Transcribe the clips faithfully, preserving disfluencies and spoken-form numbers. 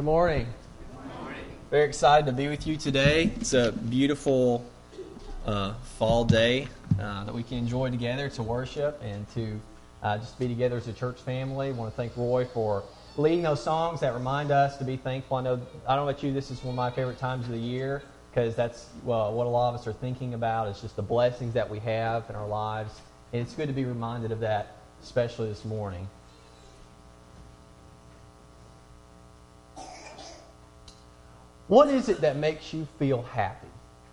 Good morning. Good morning. Very excited to be with you today. It's a beautiful uh, fall day uh, that we can enjoy together to worship and to uh, just be together as a church family. I want to thank Roy for leading those songs that remind us to be thankful. I know, I don't know about you, this is one of my favorite times of the year because that's well, what a lot of us are thinking about. It's just the blessings that we have in our lives. And it's good to be reminded of that, especially this morning. What is it that makes you feel happy?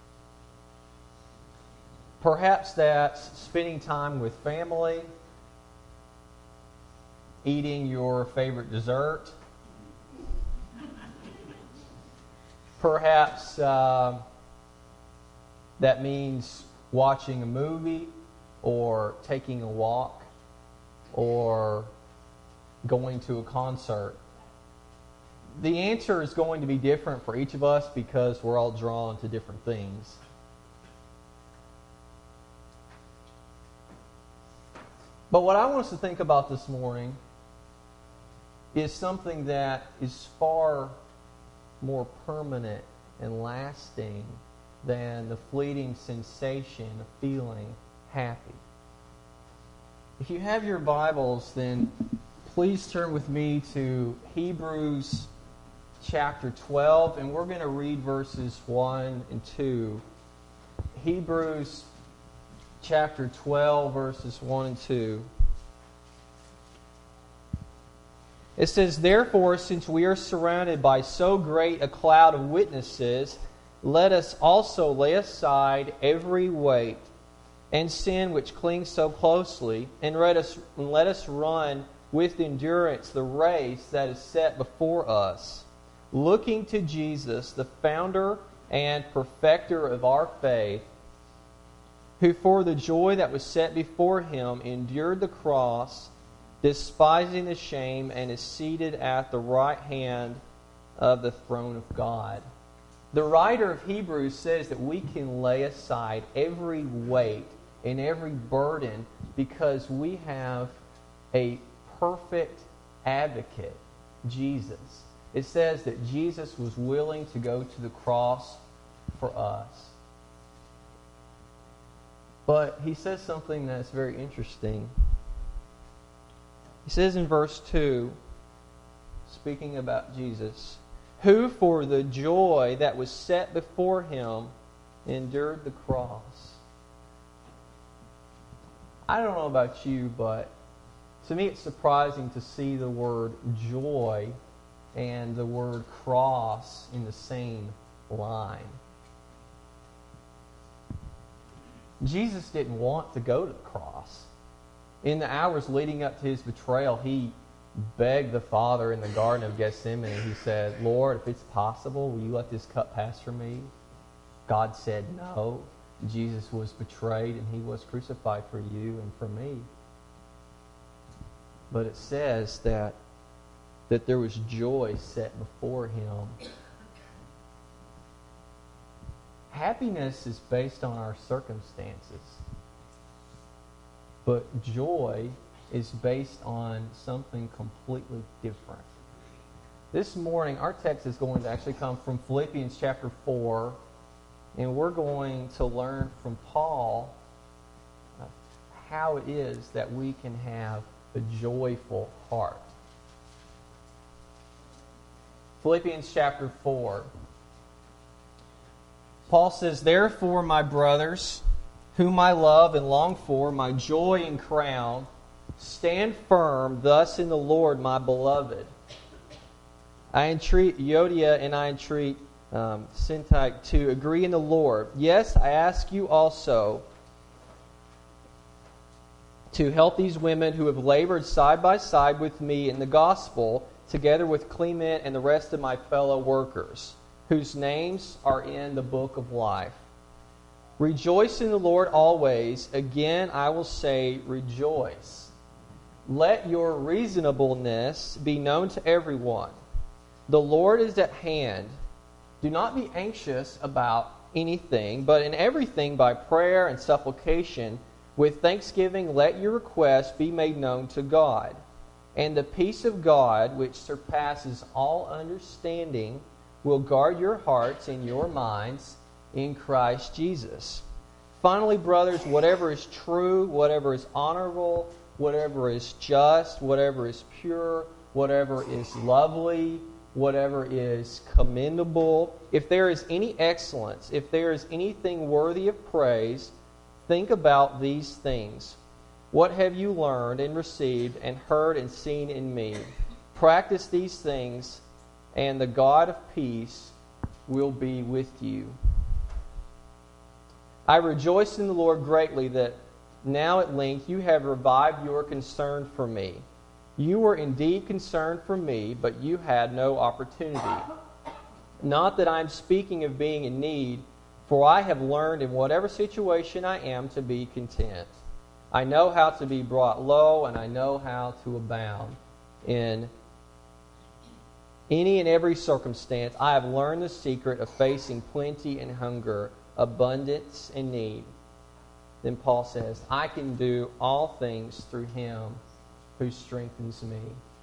Perhaps that's spending time with family, eating your favorite dessert. Perhaps uh, that means watching a movie or taking a walk or going to a concert. The answer is going to be different for each of us because we're all drawn to different things. But what I want us to think about this morning is something that is far more permanent and lasting than the fleeting sensation of feeling happy. If you have your Bibles, then please turn with me to Hebrews chapter twelve, and we're going to read verses one and two. Hebrews chapter twelve, verses one and two. It says, "Therefore, since we are surrounded by so great a cloud of witnesses, let us also lay aside every weight and sin which clings so closely, and let us, and let us run with endurance the race that is set before us, looking to Jesus, the founder and perfecter of our faith, who for the joy that was set before him endured the cross, despising the shame, and is seated at the right hand of the throne of God." The writer of Hebrews says that we can lay aside every weight and every burden because we have a perfect advocate, Jesus. It says that Jesus was willing to go to the cross for us. But he says something that's very interesting. He says in verse two, speaking about Jesus, who for the joy that was set before him endured the cross. I don't know about you, but to me it's surprising to see the word joy and the word cross in the same line. Jesus didn't want to go to the cross. In the hours leading up to his betrayal, he begged the Father in the Garden of Gethsemane. He said, "Lord, if it's possible, will you let this cup pass from me?" God said no. Jesus was betrayed and he was crucified for you and for me. But it says that that there was joy set before him. Happiness is based on our circumstances. But joy is based on something completely different. This morning, our text is going to actually come from Philippians chapter four, and we're going to learn from Paul uh, how it is that we can have a joyful heart. Philippians chapter four. Paul says, "Therefore, my brothers, whom I love and long for, my joy and crown, stand firm thus in the Lord, my beloved. I entreat Euodia and I entreat um, Syntyche to agree in the Lord. Yes, I ask you also to help these women who have labored side by side with me in the gospel, together with Clement and the rest of my fellow workers, whose names are in the book of life. Rejoice in the Lord always. Again, I will say, rejoice. Let your reasonableness be known to everyone. The Lord is at hand. Do not be anxious about anything, but in everything by prayer and supplication, with thanksgiving, let your requests be made known to God. And the peace of God, which surpasses all understanding, will guard your hearts and your minds in Christ Jesus. Finally, brothers, whatever is true, whatever is honorable, whatever is just, whatever is pure, whatever is lovely, whatever is commendable, if there is any excellence, if there is anything worthy of praise, think about these things. What have you learned and received and heard and seen in me? Practice these things, and the God of peace will be with you. I rejoice in the Lord greatly that now at length you have revived your concern for me. You were indeed concerned for me, but you had no opportunity. Not that I am speaking of being in need, for I have learned in whatever situation I am to be content. I know how to be brought low, and I know how to abound. In any and every circumstance, I have learned the secret of facing plenty and hunger, abundance and need. Then Paul says, I can do all things through him who strengthens me.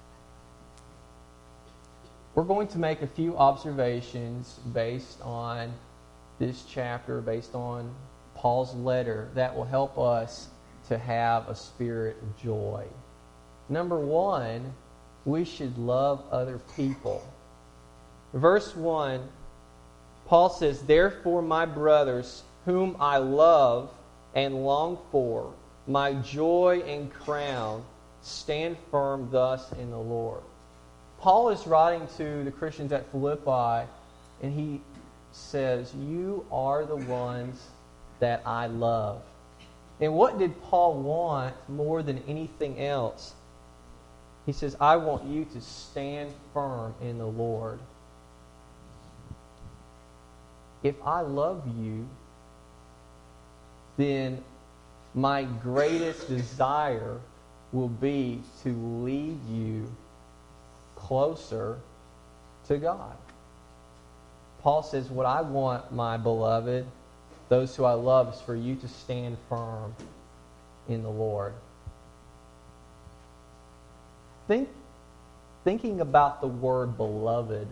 We're going to make a few observations based on this chapter, based on Paul's letter, that will help us to have a spirit of joy. Number one, we should love other people. Verse one, Paul says, Therefore, my brothers, whom I love and long for, my joy and crown, stand firm thus in the Lord. Paul is writing to the Christians at Philippi, and he says, You are the ones that I love. And what did Paul want more than anything else? He says, I want you to stand firm in the Lord. If I love you, then my greatest desire will be to lead you closer to God. Paul says, what I want, my beloved, those who I love, is for you to stand firm in the Lord. Think, thinking about the word beloved.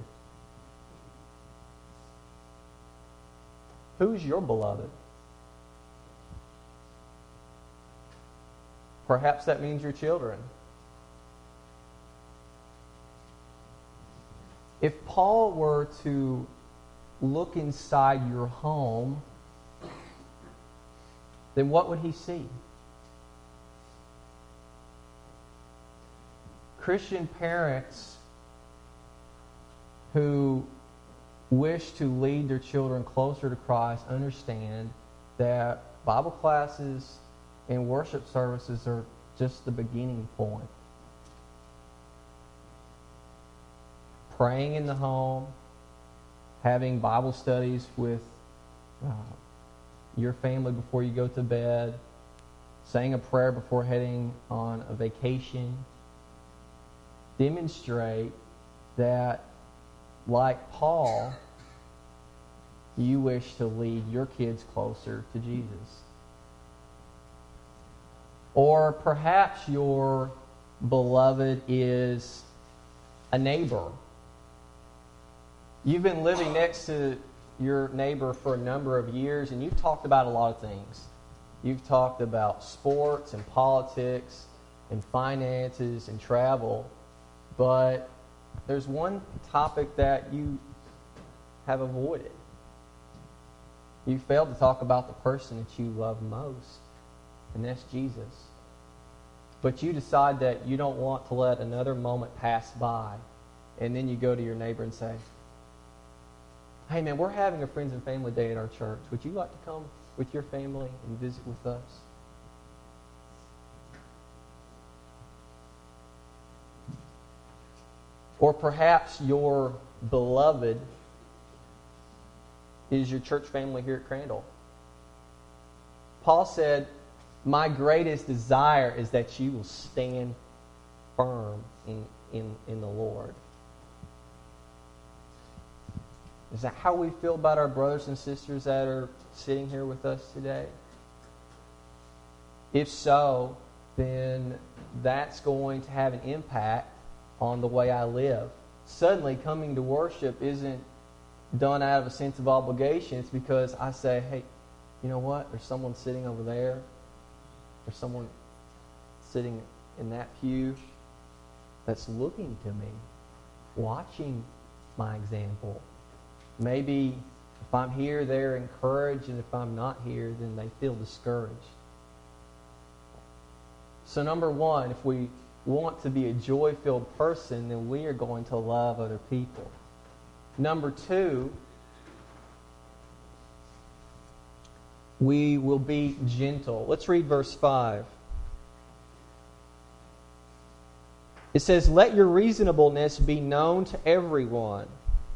Who's your beloved? Perhaps that means your children. If Paul were to look inside your home, then what would he see? Christian parents who wish to lead their children closer to Christ understand that Bible classes and worship services are just the beginning point. Praying in the home, having Bible studies with uh, your family before you go to bed, saying a prayer before heading on a vacation, demonstrate that, like Paul, you wish to lead your kids closer to Jesus. Or perhaps your beloved is a neighbor. You've been living next to your neighbor for a number of years, and you've talked about a lot of things. You've talked about sports and politics and finances and travel, but there's one topic that you have avoided. You failed to talk about the person that you love most, and that's Jesus. But you decide that you don't want to let another moment pass by, and then you go to your neighbor and say, hey man, we're having a friends and family day at our church. Would you like to come with your family and visit with us? Or perhaps your beloved is your church family here at Crandall. Paul said, my greatest desire is that you will stand firm in, in, in the Lord. Is that how we feel about our brothers and sisters that are sitting here with us today? If so, then that's going to have an impact on the way I live. Suddenly, coming to worship isn't done out of a sense of obligation. It's because I say, hey, you know what? There's someone sitting over there. There's someone sitting in that pew that's looking to me, watching my example. Maybe if I'm here, they're encouraged, and if I'm not here, then they feel discouraged. So number one, if we want to be a joy-filled person, then we are going to love other people. Number two, we will be gentle. Let's read verse five. It says, "Let your reasonableness be known to everyone."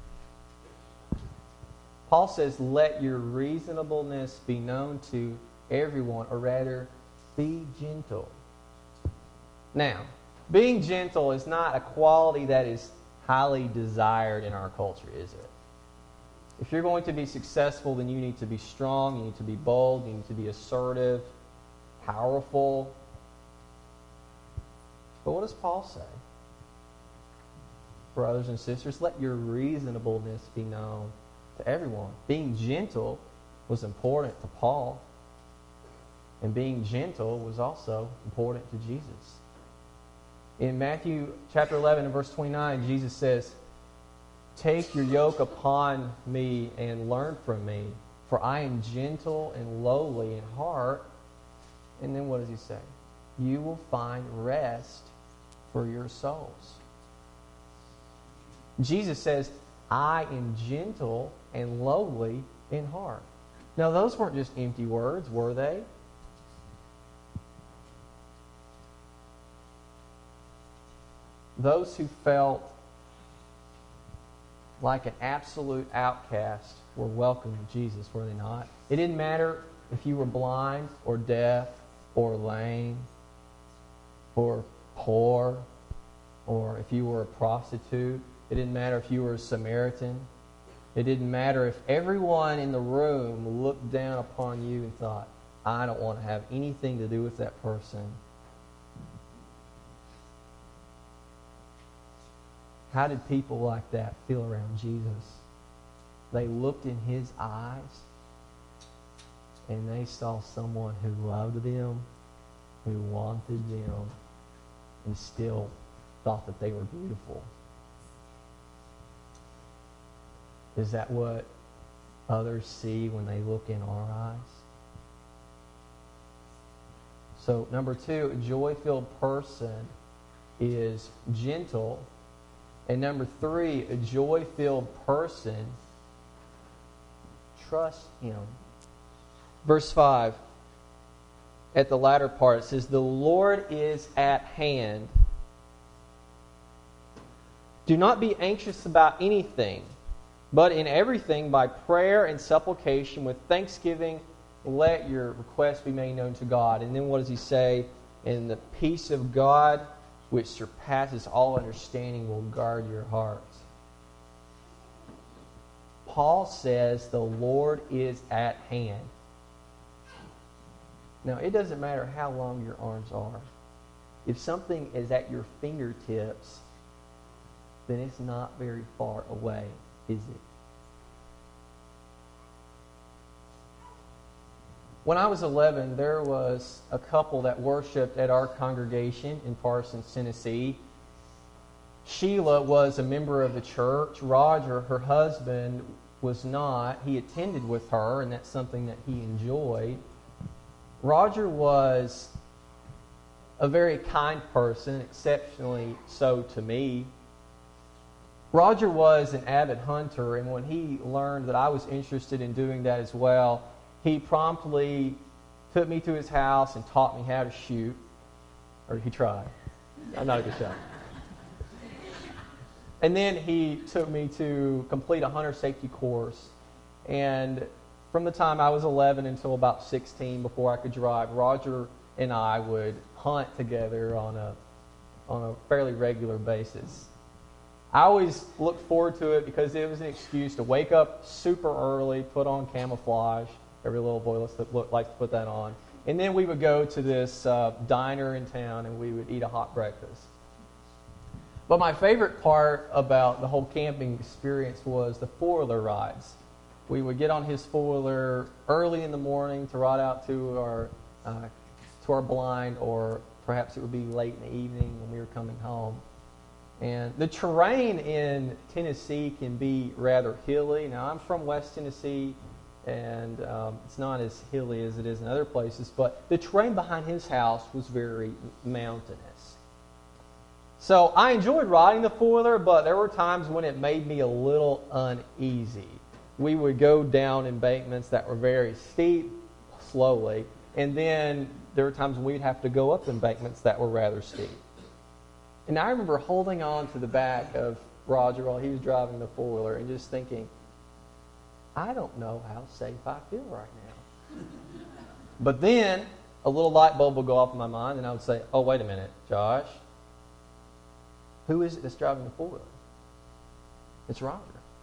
Paul says, let your reasonableness be known to everyone, or rather, be gentle. Now, being gentle is not a quality that is highly desired in our culture, is it? If you're going to be successful, then you need to be strong, you need to be bold, you need to be assertive, powerful. But what does Paul say? Brothers and sisters, let your reasonableness be known to everyone. Being gentle was important to Paul, and being gentle was also important to Jesus. In Matthew chapter eleven and verse twenty-nine, Jesus says, "Take your yoke upon me and learn from me, for I am gentle and lowly in heart." And then what does he say? "You will find rest for your souls." Jesus says, "I am gentle and lowly in heart." Now, those weren't just empty words, were they? Those who felt like an absolute outcast were welcome to Jesus, were they not? It didn't matter if you were blind or deaf or lame or poor, or if you were a prostitute. It didn't matter if you were a Samaritan. It didn't matter if everyone in the room looked down upon you and thought, I don't want to have anything to do with that person. How did people like that feel around Jesus? They looked in his eyes and they saw someone who loved them, who wanted them, and still thought that they were beautiful. Is that what others see when they look in our eyes? So, number two, a joy-filled person is gentle. And number three, a joy-filled person trusts him. Verse five, at the latter part, it says, "The Lord is at hand. Do not be anxious about anything, but in everything by prayer and supplication with thanksgiving, let your requests be made known to God." And then what does he say? "And the peace of God, which surpasses all understanding, will guard your hearts." Paul says the Lord is at hand. Now, it doesn't matter how long your arms are. If something is at your fingertips, then it's not very far away, is it? When I was eleven, there was a couple that worshiped at our congregation in Parsons, Tennessee. Sheila was a member of the church. Roger, her husband, was not. He attended with her, and that's something that he enjoyed. Roger was a very kind person, exceptionally so to me. Roger was an avid hunter, and when he learned that I was interested in doing that as well, he promptly took me to his house and taught me how to shoot. Or he tried. I'm not a good shot. And then he took me to complete a hunter safety course. And from the time I was eleven until about sixteen, before I could drive, Roger and I would hunt together on a on a fairly regular basis. I always looked forward to it because it was an excuse to wake up super early, put on camouflage. Every little boy likes to put that on. And then we would go to this uh, diner in town and we would eat a hot breakfast. But my favorite part about the whole camping experience was the four-wheeler rides. We would get on his four-wheeler early in the morning to ride out to our uh, to our blind, or perhaps it would be late in the evening when we were coming home. And the terrain in Tennessee can be rather hilly. Now, I'm from West Tennessee, and um, it's not as hilly as it is in other places, but the terrain behind his house was very mountainous. So I enjoyed riding the four-wheeler, but there were times when it made me a little uneasy. We would go down embankments that were very steep, slowly, and then there were times when we'd have to go up embankments that were rather steep. And I remember holding on to the back of Roger while he was driving the four-wheeler and just thinking, I don't know how safe I feel right now. But then a little light bulb would go off in my mind, and I would say, oh, wait a minute, Josh. Who is it that's driving the four-wheeler? It's Roger.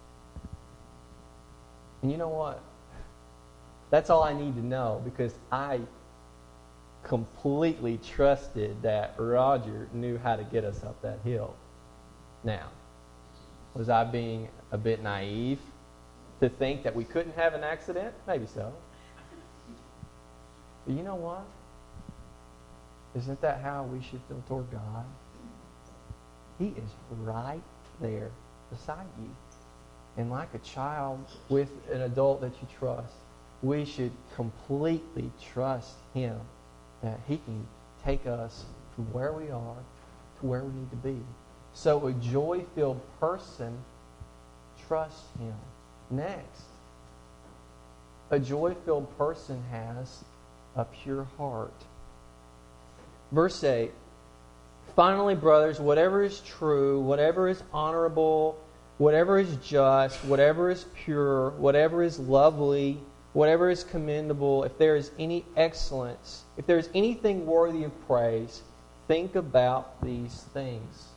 And you know what? That's all I need to know, because I completely trusted that Roger knew how to get us up that hill. Now, was I being a bit naive to think that we couldn't have an accident? Maybe so. But you know what? Isn't that how we should feel toward God? He is right there beside you. And like a child with an adult that you trust, we should completely trust Him that He can take us from where we are to where we need to be. So a joy-filled person trusts Him. Next, a joy-filled person has a pure heart. Verse eight, finally, brothers, whatever is true, whatever is honorable, whatever is just, whatever is pure, whatever is lovely, whatever is commendable, if there is any excellence, if there is anything worthy of praise, think about these things.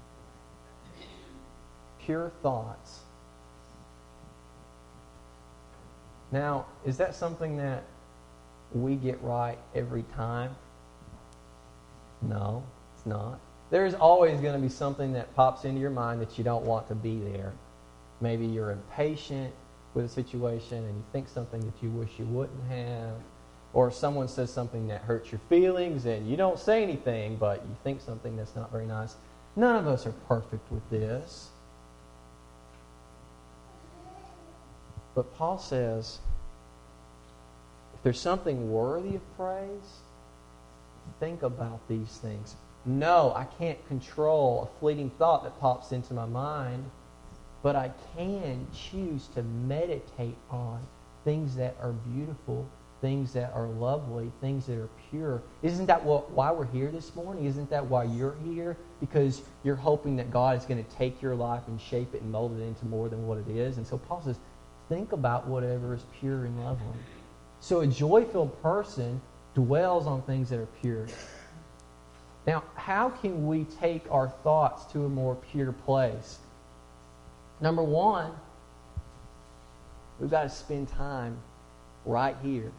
Pure thoughts. Now, is that something that we get right every time? No, it's not. There's always going to be something that pops into your mind that you don't want to be there. Maybe you're impatient with a situation and you think something that you wish you wouldn't have. Or someone says something that hurts your feelings and you don't say anything, but you think something that's not very nice. None of us are perfect with this. But Paul says, if there's something worthy of praise, think about these things. No, I can't control a fleeting thought that pops into my mind, but I can choose to meditate on things that are beautiful, things that are lovely, things that are pure. Isn't that what, why we're here this morning? Isn't that why you're here? Because you're hoping that God is going to take your life and shape it and mold it into more than what it is. And so Paul says, think about whatever is pure and lovely. So a joy-filled person dwells on things that are pure. Now, how can we take our thoughts to a more pure place? Number one, we've got to spend time right here.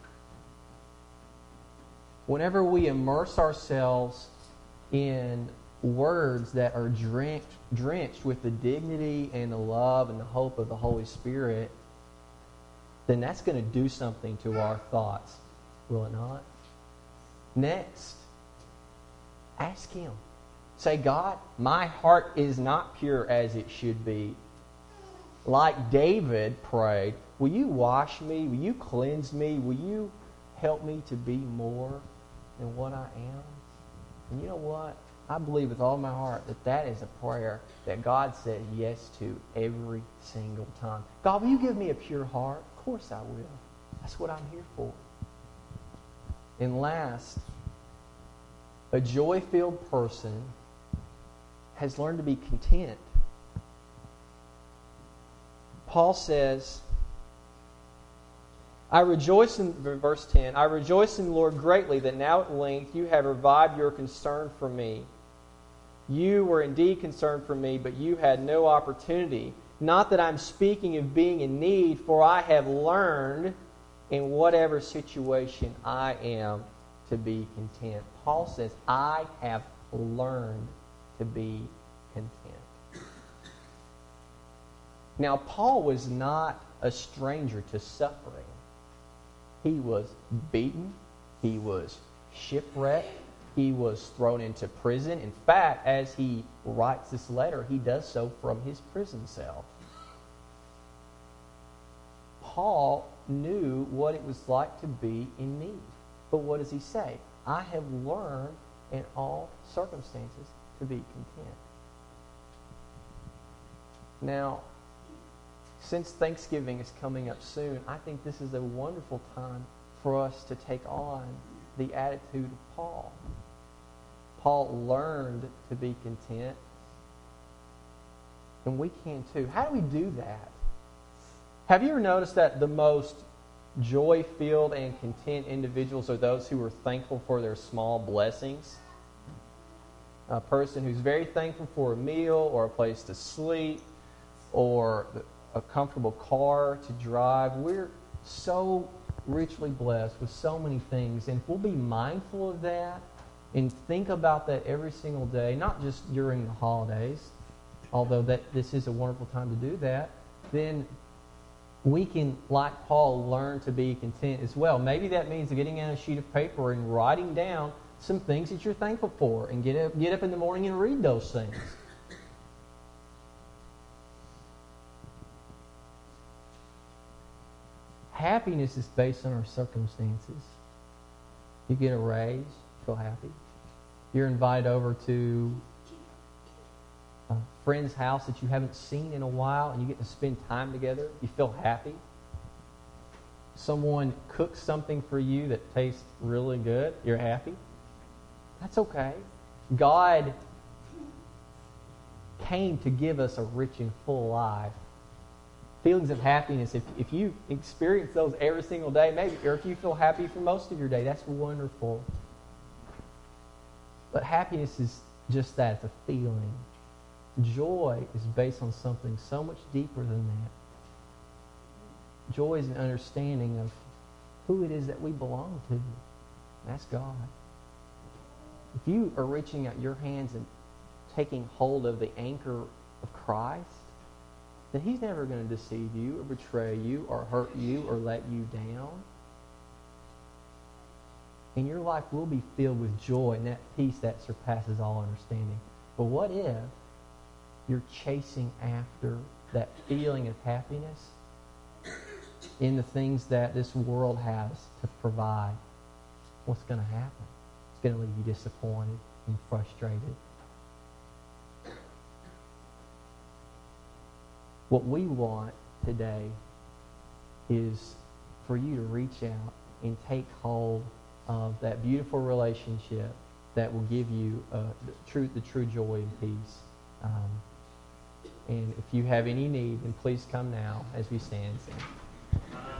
Whenever we immerse ourselves in words that are drenched, drenched with the dignity and the love and the hope of the Holy Spirit, then that's going to do something to our thoughts, will it not? Next, ask Him. Say, God, my heart is not pure as it should be. Like David prayed, will you wash me? Will you cleanse me? Will you help me to be more than what I am? And you know what? I believe with all my heart that that is a prayer that God said yes to every single time. God, will you give me a pure heart? Of course I will. That's what I'm here for. And last, a joy-filled person has learned to be content. Paul says, I rejoice in, verse ten, I rejoice in the Lord greatly that now at length you have revived your concern for me. You were indeed concerned for me, but you had no opportunity. Not that I'm speaking of being in need, for I have learned in whatever situation I am to be content. Paul says, I have learned to be content. Now, Paul was not a stranger to suffering. He was beaten. He was shipwrecked. He was thrown into prison. In fact, as he writes this letter, he does so from his prison cell. Paul knew what it was like to be in need. But what does he say? I have learned in all circumstances to be content. Now, since Thanksgiving is coming up soon, I think this is a wonderful time for us to take on the attitude of Paul. Paul learned to be content, and we can too. How do we do that? Have you ever noticed that the most joy-filled and content individuals are those who are thankful for their small blessings? A person who's very thankful for a meal or a place to sleep or a comfortable car to drive. We're so richly blessed with so many things, and if we'll be mindful of that and think about that every single day, not just during the holidays, although that this is a wonderful time to do that, then we can, like Paul, learn to be content as well. Maybe that means getting out a sheet of paper and writing down some things that you're thankful for, and get up, get up in the morning and read those things. Happiness is based on our circumstances. You get a raise, you feel happy. You're invited over to a friend's house that you haven't seen in a while, and you get to spend time together. You feel happy. Someone cooks something for you that tastes really good. You're happy. That's okay. God came to give us a rich and full life. Feelings of happiness, if, if you experience those every single day, maybe, or if you feel happy for most of your day, that's wonderful. But happiness is just that, it's a feeling. Joy is based on something so much deeper than that. Joy is an understanding of who it is that we belong to. That's God. If you are reaching out your hands and taking hold of the anchor of Christ, then He's never going to deceive you or betray you or hurt you or let you down. And your life will be filled with joy and that peace that surpasses all understanding. But what if you're chasing after that feeling of happiness in the things that this world has to provide? What's going to happen? It's going to leave you disappointed and frustrated. What we want today is for you to reach out and take hold of that beautiful relationship that will give you uh, the, true, the true joy and peace. Um, and if you have any need, then please come now as we stand and sing.